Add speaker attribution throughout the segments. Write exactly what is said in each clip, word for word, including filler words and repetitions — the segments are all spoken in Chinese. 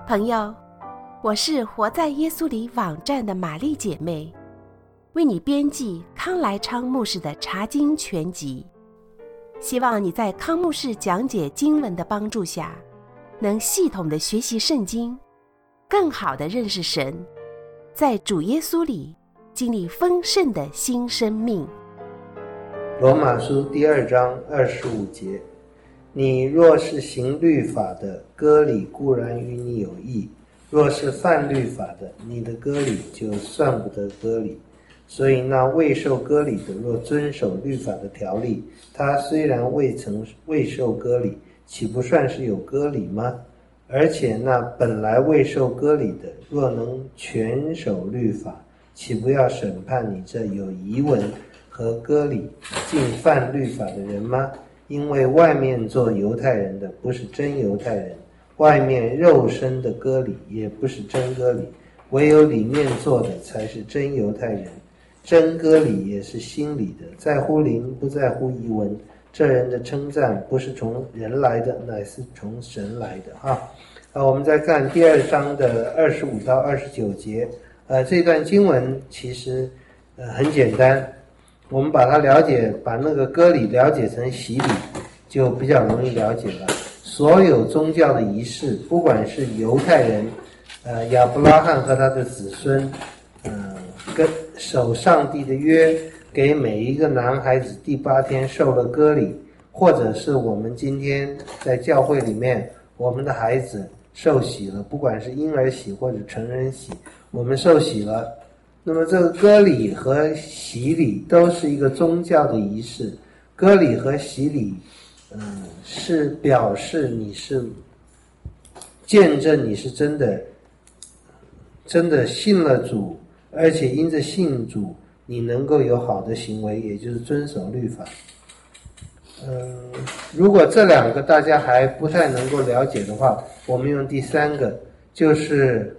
Speaker 1: 朋友，我是活在耶稣里网站的玛丽姐妹，为你编辑康来昌牧师的查经全集，希望你在康牧师讲解经文的帮助下，能系统的学习圣经，更好的认识神，在主耶稣里经历丰盛的新生命。
Speaker 2: 罗马书第二章二十五节，你若是行律法的，割礼固然与你有益；若是犯律法的，你的割礼就算不得割礼。所以那未受割礼的，若遵守律法的条例，他虽然未曾未受割礼，岂不算是有割礼吗？而且那本来未受割礼的，若能全守律法，岂不要审判你这有遗文和割礼竟犯律法的人吗？因为外面做犹太人的不是真犹太人，外面肉身的割礼也不是真割礼，唯有里面做的才是真犹太人。真割礼也是心里的，在乎灵不在乎遗文。这人的称赞不是从人来的，乃是从神来的哈。啊，我们再看第二章的二十五到二十九节，呃，这段经文其实呃很简单，我们把它了解，把那个割礼了解成洗礼，就比较容易了解了。所有宗教的仪式，不管是犹太人，呃，亚伯拉罕和他的子孙，呃，跟守上帝的约，给每一个男孩子第八天受了割礼，或者是我们今天在教会里面，我们的孩子受洗了，不管是婴儿洗或者成人洗，我们受洗了。那么这个割礼和洗礼都是一个宗教的仪式，割礼和洗礼，嗯，是表示你是见证你是真的真的信了主，而且因着信主，你能够有好的行为，也就是遵守律法。嗯，如果这两个大家还不太能够了解的话，我们用第三个，就是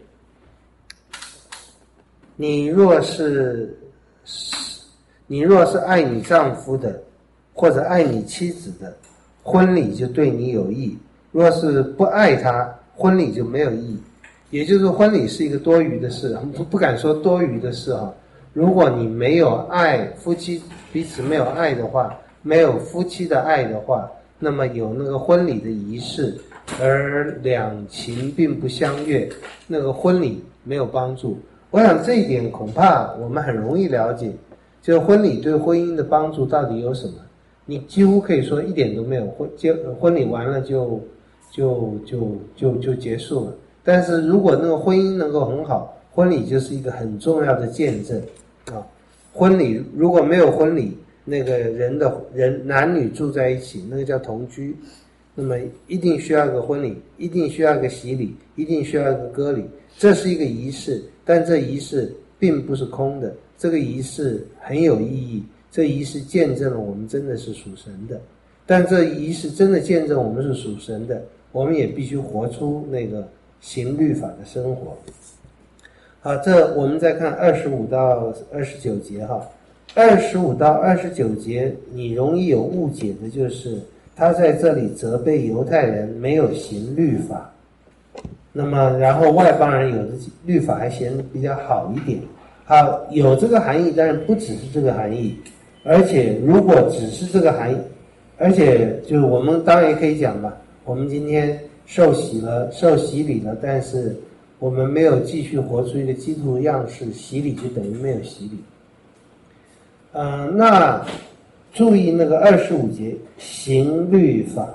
Speaker 2: 你若是你若是爱你丈夫的，或者爱你妻子的，婚礼就对你有益；若是不爱他，婚礼就没有意义。也就是婚礼是一个多余的事，不不敢说多余的事哈。如果你没有爱，夫妻彼此没有爱的话，没有夫妻的爱的话，那么有那个婚礼的仪式，而两情并不相悦，那个婚礼没有帮助。我想这一点恐怕我们很容易了解，就是婚礼对婚姻的帮助到底有什么？你几乎可以说一点都没有，婚结婚礼完了就就就就就结束了。但是如果那个婚姻能够很好，婚礼就是一个很重要的见证啊。婚礼如果没有婚礼，那个人的人男女住在一起，那个叫同居，那么一定需要一个婚礼，一定需要一个洗礼，一定需要一个割礼，这是一个仪式，但这仪式并不是空的，这个仪式很有意义，这仪式见证了我们真的是属神的，但这仪式真的见证我们是属神的，我们也必须活出那个行律法的生活。好，这我们再看二十五到二十九节哈。二十五到二十九节，你容易有误解的就是他在这里责备犹太人没有行律法，那么然后外邦人有的律法还嫌比较好一点。好，有这个含义，但是不只是这个含义，而且如果只是这个含义，而且就是我们当然也可以讲嘛，我们今天受洗了，受洗礼了，但是我们没有继续活出一个基督样式，洗礼就等于没有洗礼。嗯、呃，那注意那个二十五节行律法，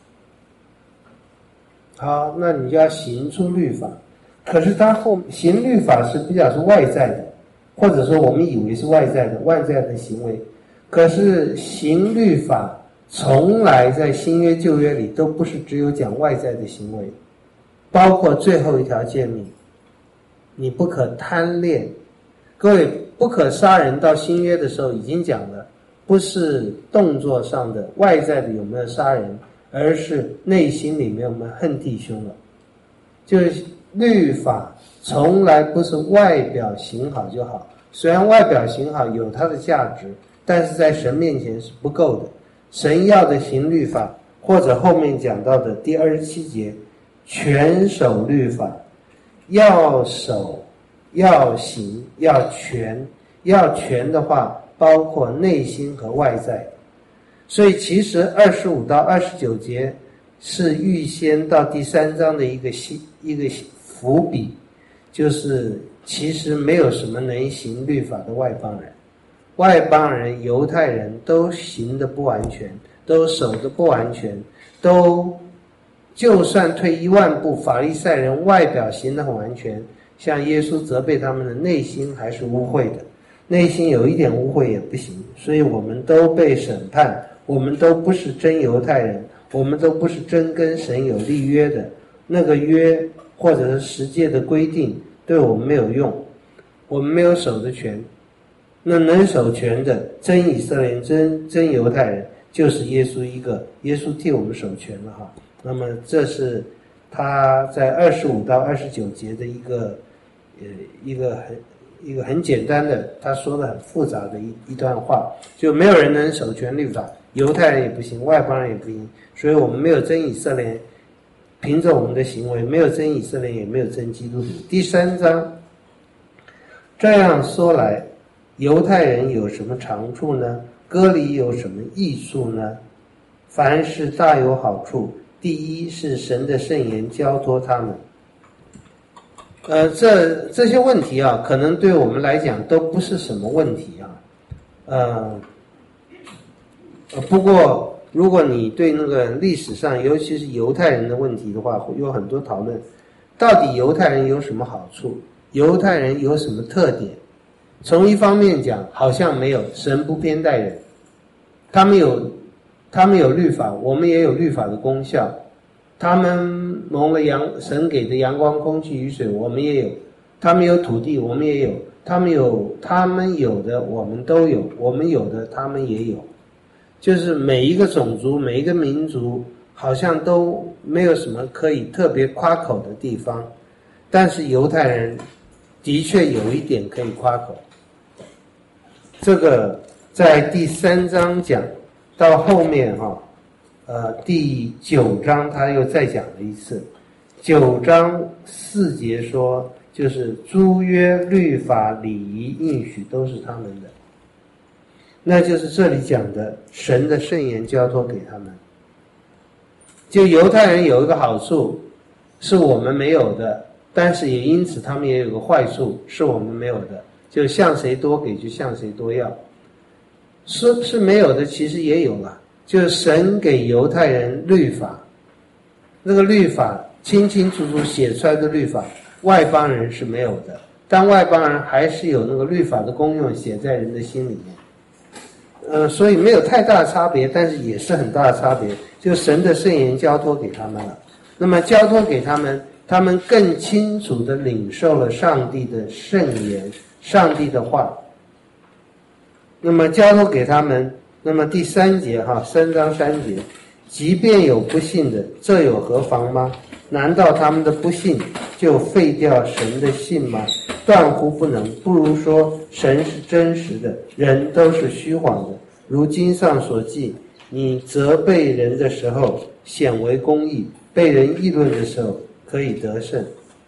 Speaker 2: 好，那你就要行出律法。可是它后行律法是比较是外在的，或者说我们以为是外在的外在的行为，可是行律法从来在新约旧约里都不是只有讲外在的行为，包括最后一条诫命，你不可贪恋。各位，不可杀人到新约的时候已经讲了，不是动作上的外在的有没有杀人，而是内心里面有没有恨弟兄了。就是律法从来不是外表行好就好，虽然外表行好有它的价值，但是在神面前是不够的。神要的行律法，或者后面讲到的第二十七节， 全守律法，要守，要行，要全。要全的话，包括内心和外在。所以其实二十五到二十九节是预先到第三章的一个一个伏笔，就是其实没有什么能行律法的外邦人，外邦人、犹太人都行得不完全，都守得不完全，都就算退一万步，法利赛人外表行得很完全，像耶稣责备他们的内心还是污秽的，内心有一点污秽也不行，所以我们都被审判，我们都不是真犹太人，我们都不是真跟神有立约的，那个约或者是十诫的规定对我们没有用，我们没有守的权。那能守权的真以色列人、真真犹太人就是耶稣一个，耶稣替我们守权了哈。那么这是他在二十五到二十九节的一个呃一个很一个很简单的，他说的很复杂的一一段话，就没有人能守全律法，犹太人也不行，外邦人也不行，所以我们没有真以色列人，凭着我们的行为，没有真以色列人，也没有真基督徒。第三章这样说来，犹太人有什么长处呢？割礼有什么益处呢？凡事大有好处。第一是神的圣言交托他们。呃，这这些问题啊，可能对我们来讲都不是什么问题啊。呃，不过如果你对那个历史上，尤其是犹太人的问题的话，会有很多讨论。到底犹太人有什么好处？犹太人有什么特点？从一方面讲，好像没有，神不偏待人，他们有他们有律法，我们也有律法的功效。他们蒙了阳神给的阳光、空气、雨水，我们也有；他们有土地，我们也有；他们有他们有的，我们都有；我们有的，他们也有。就是每一个种族、每一个民族，好像都没有什么可以特别夸口的地方，但是犹太人的确有一点可以夸口。这个在第三章讲到后面哈、啊。呃，第九章他又再讲了一次，九章四节说，就是诸约、律法、礼仪、应许都是他们的，那就是这里讲的神的圣言交托给他们。就犹太人有一个好处是我们没有的，但是也因此他们也有个坏处是我们没有的，就向谁多给就向谁多要，是是没有的，其实也有了。就是神给犹太人律法，那个律法清清楚楚写出来的律法，外邦人是没有的，但外邦人还是有那个律法的功用写在人的心里面。呃，所以没有太大的差别，但是也是很大的差别，就神的圣言交托给他们了。那么交托给他们，他们更清楚地领受了上帝的圣言，上帝的话。那么交托给他们，那么第三节哈，三章三节，即便有不信的，这有何妨吗？难道他们的不信就废掉神的信吗？断乎不能，不如说神是真实的，人都是虚谎的。如经上所记，你责备人的时候显为公义，被人议论的时候可以得胜。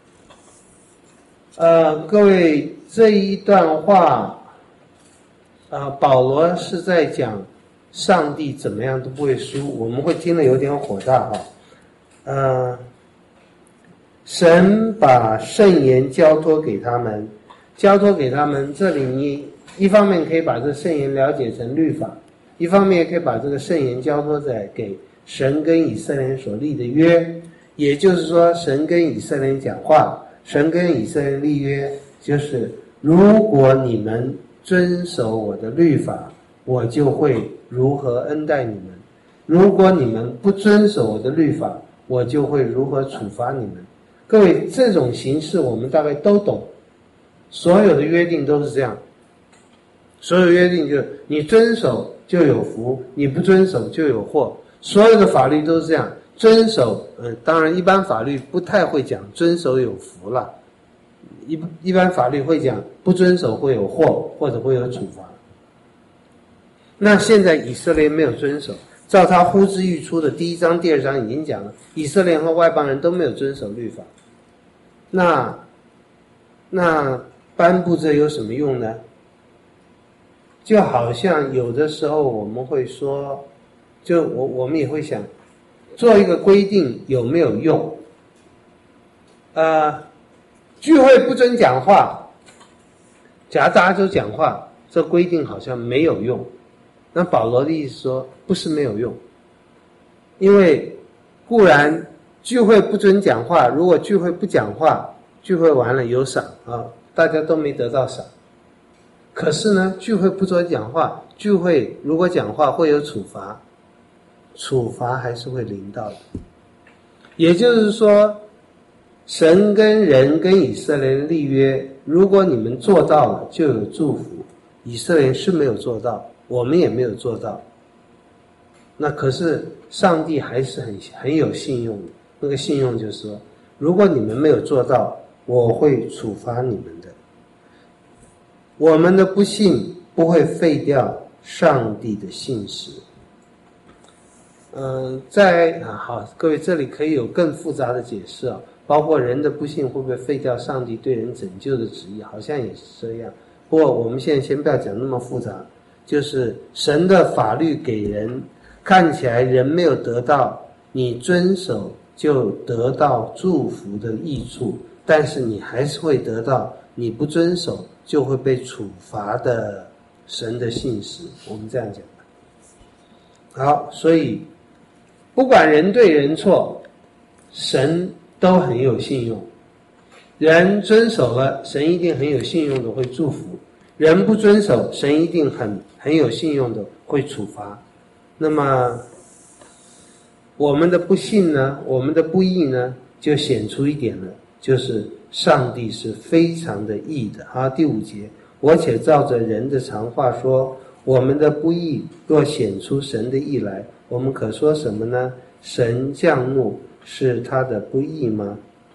Speaker 2: 呃，各位，这一段话呃，保罗是在讲上帝怎么样都不会输，我们会听了有点火大哈。呃，神把圣言交托给他们，交托给他们，这里你一方面可以把这个圣言了解成律法，一方面也可以把这个圣言交托在给神跟以色列人所立的约，也就是说神跟以色列人讲话，神跟以色列人立约，就是如果你们遵守我的律法，我就会如何恩待你们；如果你们不遵守我的律法，我就会如何处罚你们。各位，这种形式我们大概都懂，所有的约定都是这样，所有约定就是你遵守就有福，你不遵守就有祸，所有的法律都是这样。遵守，嗯，当然一般法律不太会讲遵守有福了，一一般法律会讲不遵守会有祸或者会有处罚。那现在以色列没有遵守， 照他呼之欲出的第一章第二章已经讲了，以色列和外邦人都没有遵守律法，那那颁布这有什么用呢？就好像有的时候我们会说，就我我们也会想，做一个规定有没有用？呃，聚会不准讲话，假如大家都讲话，这规定好像没有用。那保罗的意思说，不是没有用，因为固然聚会不准讲话，如果聚会不讲话，聚会完了有赏啊，大家都没得到赏。可是呢，聚会不准讲话，聚会如果讲话会有处罚，处罚还是会临到的。也就是说，神跟人跟以色列人立约，如果你们做到了，就有祝福。以色列人是没有做到，我们也没有做到。那可是上帝还是很很有信用的，那个信用就是说，如果你们没有做到，我会处罚你们的。我们的不信不会废掉上帝的信实。嗯、呃，在啊好，各位这里可以有更复杂的解释啊，包括人的不信会不会废掉上帝对人拯救的旨意，好像也是这样。不过我们现在先不要讲那么复杂，就是神的法律给人看起来人没有得到，你遵守就得到祝福的益处，但是你还是会得到你不遵守就会被处罚的神的信实，我们这样讲。好，所以不管人对人错，神都很有信用。人遵守了，神一定很有信用的会祝福；人不遵守，神一定很很有信用的会处罚。那么我们的不信呢，我们的不义呢，就显出一点了，就是上帝是非常的义的。好，第五节，我且照着人的常话说，我们的不义若显出神的义来，我们可说什么呢？神降怒是他的不义吗？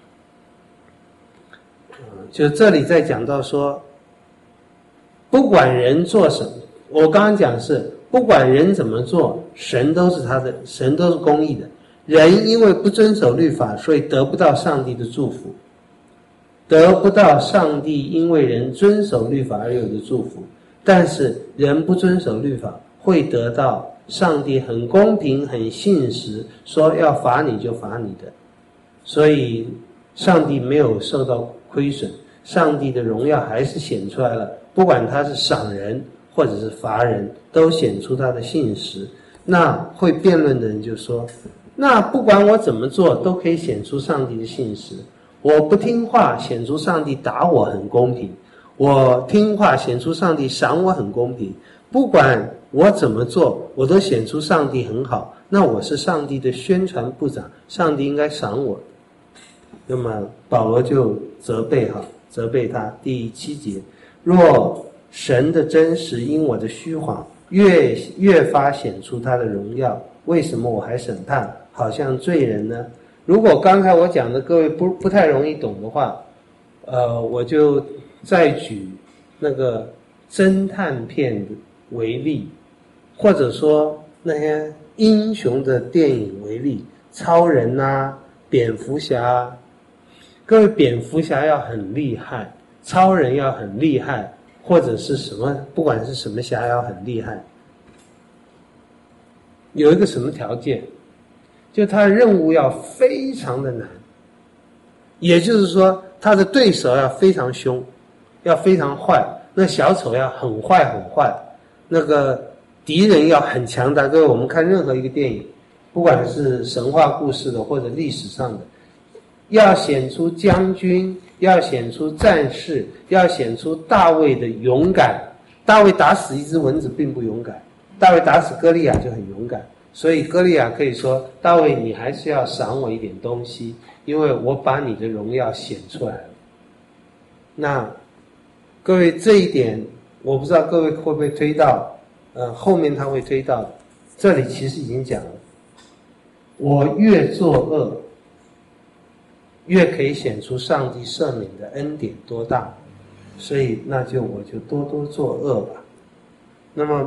Speaker 2: 就这里在讲到说，不管人做什么，我刚刚讲是不管人怎么做，神都是他的，神都是公义的。人因为不遵守律法，所以得不到上帝的祝福，得不到上帝因为人遵守律法而有的祝福。但是人不遵守律法，会得到上帝很公平很信实，说要罚你就罚你的。所以上帝没有受到亏损，上帝的荣耀还是显出来了，不管他是赏人或者是罚人，都显出他的信实。那会辩论的人就说，那不管我怎么做都可以显出上帝的信实，我不听话显出上帝打我很公平，我听话显出上帝赏我很公平，不管我怎么做我都显出上帝很好，那我是上帝的宣传部长，上帝应该赏我。那么保罗就责备哈，责备他第七节，若神的真实因我的虚谎越越发显出他的荣耀，为什么我还审判好像罪人呢？如果刚才我讲的各位不不太容易懂的话，呃，我就再举那个侦探片为例，或者说那些英雄的电影为例，超人啊，蝙蝠侠啊。各位，蝙蝠侠要很厉害，超人要很厉害，或者是什么，不管是什么侠要很厉害，有一个什么条件，就他的任务要非常的难，也就是说他的对手要非常凶，要非常坏，那小丑要很坏很坏，那个敌人要很强大。各位，我们看任何一个电影，不管是神话故事的或者历史上的，要显出将军，要显出战士，要显出大卫的勇敢。大卫打死一只蚊子并不勇敢，大卫打死歌利亚就很勇敢。所以歌利亚可以说，大卫你还是要赏我一点东西，因为我把你的荣耀显出来了。那各位，这一点我不知道各位会不会推到呃，后面他会推到，这里其实已经讲了，我越作恶越可以显出上帝赦免的恩典多大，所以那就我就多多作恶吧。那么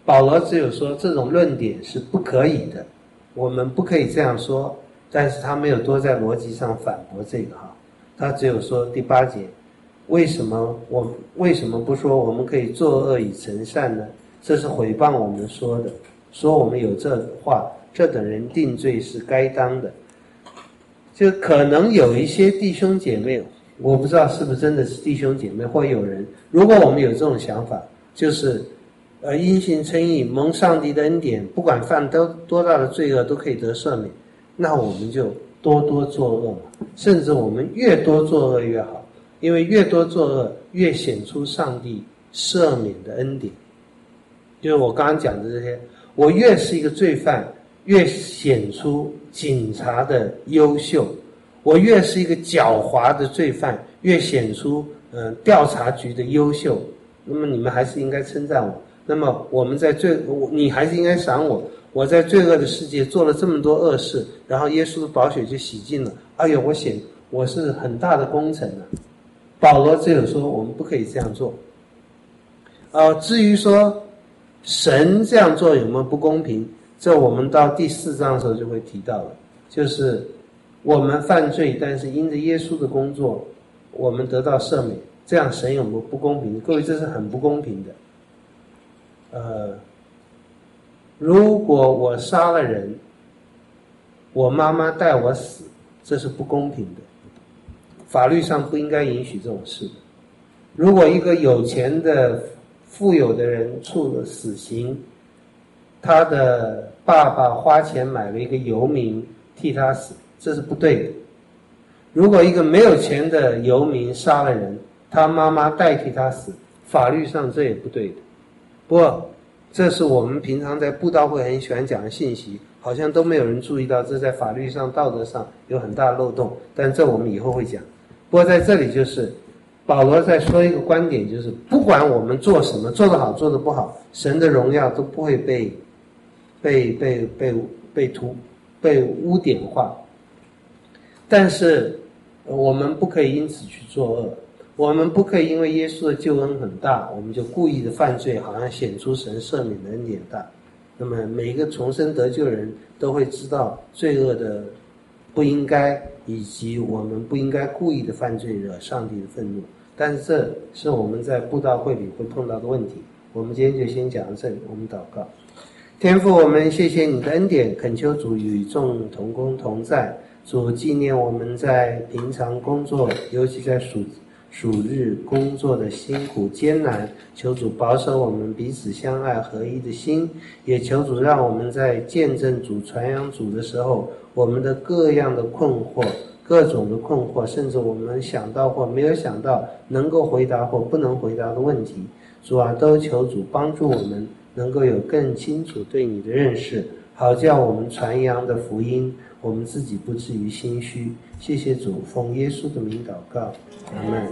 Speaker 2: 保罗只有说这种论点是不可以的，我们不可以这样说，但是他没有多在逻辑上反驳这个哈，他只有说第八节，为什么我为什么不说我们可以作恶以成善呢？这是毁谤我们说的，说我们有这话，这等人定罪是该当的。就可能有一些弟兄姐妹，我不知道是不是真的是弟兄姐妹或有人，如果我们有这种想法，就是呃因信称义，蒙上帝的恩典，不管犯多多大的罪恶都可以得赦免，那我们就多多作恶嘛，甚至我们越多作恶越好，因为越多作恶越显出上帝赦免的恩典。就是我刚刚讲的这些，我越是一个罪犯，越显出警察的优秀；我越是一个狡猾的罪犯，越显出嗯、呃、调查局的优秀。那么你们还是应该称赞我。那么我们在罪，你还是应该赏我。我在罪恶的世界做了这么多恶事，然后耶稣的宝血就洗净了。哎呦，我显我是很大的功臣啊！保罗只有说我们不可以这样做。呃，至于说神这样做有没有不公平，这我们到第四章的时候就会提到了，就是我们犯罪，但是因着耶稣的工作，我们得到赦免，这样神有没有不公平？各位，这是很不公平的。呃，如果我杀了人，我妈妈带我死，这是不公平的，法律上不应该允许这种事的。如果一个有钱的富有的人处了死刑，他的爸爸花钱买了一个游民替他死，这是不对的。如果一个没有钱的游民杀了人，他妈妈代替他死，法律上这也不对的。不过这是我们平常在布道会很喜欢讲的信息，好像都没有人注意到，这在法律上道德上有很大的漏洞，但这我们以后会讲。不过在这里就是保罗在说一个观点，就是不管我们做什么，做得好做得不好，神的荣耀都不会被被被被被涂被污点化。但是我们不可以因此去作恶，我们不可以因为耶稣的救恩很大，我们就故意的犯罪，好像显出神赦免的恩典大。那么每一个重生得救的人都会知道罪恶的不应该，以及我们不应该故意的犯罪惹上帝的愤怒。但是这是我们在布道会里会碰到的问题。我们今天就先讲到这里，我们祷告。天父，我们谢谢你的恩典，恳求主与众同工同在。主纪念我们在平常工作，尤其在暑暑日工作的辛苦艰难，求主保守我们彼此相爱合一的心，也求主让我们在见证主传扬主的时候，我们的各样的困惑，各种的困惑，甚至我们想到或没有想到能够回答或不能回答的问题，主啊，都求主帮助我们能够有更清楚对你的认识，好叫我们传扬的福音，我们自己不至于心虚。谢谢主，奉耶稣的名祷告，阿们。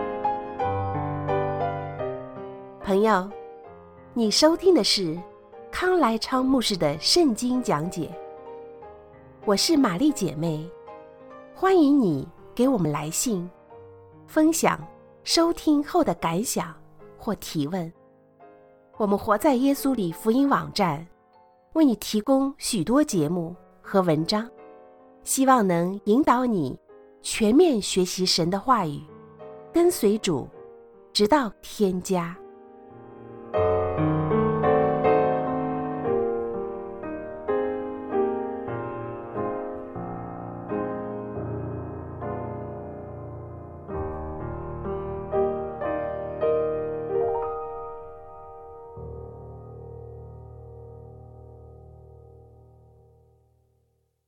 Speaker 1: 朋友，你收听的是康来昌牧师的圣经讲解。我是玛丽姐妹，欢迎你给我们来信，分享收听后的感想或提问。我们活在耶稣里福音网站为你提供许多节目和文章，希望能引导你全面学习神的话语，跟随主，直到天家。